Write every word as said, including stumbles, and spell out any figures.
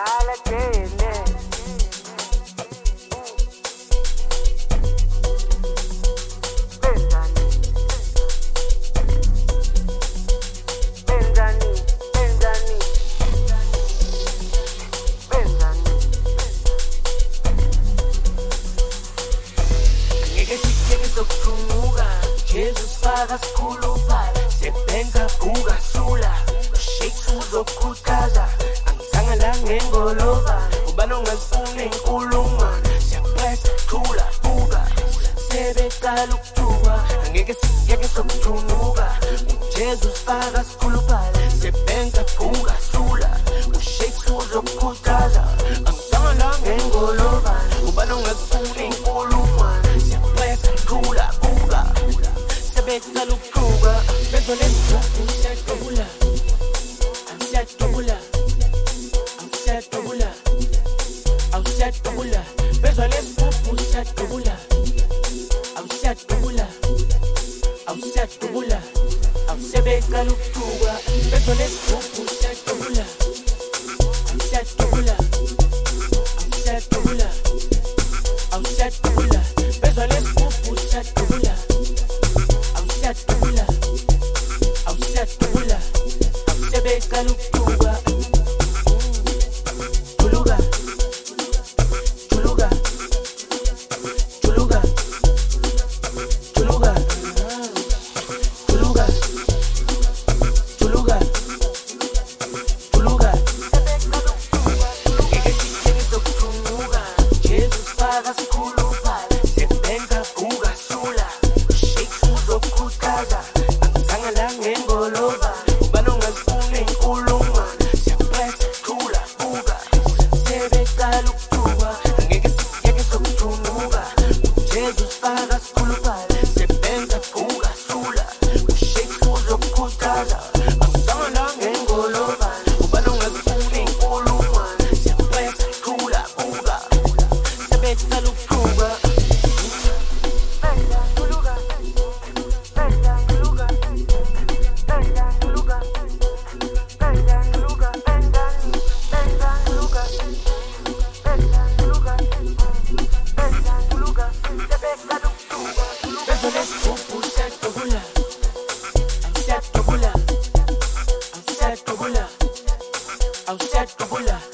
Jesus faka sikhuluphala sebenza ukasula shake uzokhuthaza angizange la ngengolova ubani ongazifuna inkulungwane siyapressa thula buka sebeqala ukuthuka angeke siyeke sokuthunuka Jesus faka sikhuluphala sebenza ukasula shake uzokhuthaza angizange la ngengolova ubani ongazifuna inkulungwane siyapressa thula buka Beta lukuga, beso lesbo, I'm set to bula, I'm set to bula, I'm set to bula, I'm set to bula, beso lesbo, I'm set to bula, I'm set to bula, I'm set to bula, I'm set beta lukuga, beso lesbo, I'm set to bula, I'm set to bula, I'm set to bula, I'm set to bula, beso lesbo, I'm set to bula. I'm set to bula, I'm set to bula, I'm set beka lukuga, chuluga, chuluga, chuluga, chuluga, chuluga, chuluga, chuluga. Ike sikeni sokuchuluga, Jesus faka sikhuluphala, sebenza ukasula. Angizange la ngengolova ubani ongazifuna inkulungwane siyapressa thula buka sebeqala ukuthuka angeke siyeke sokuthunuka Jesus faka sikhuluphala sebenza ukasula ushake uzokhuthaza angizange la ngengolova ubani ongazifuna inkulungwane siyapressa thula buka sebeqala ukuthuka I'm set to bula, I'm set to bula.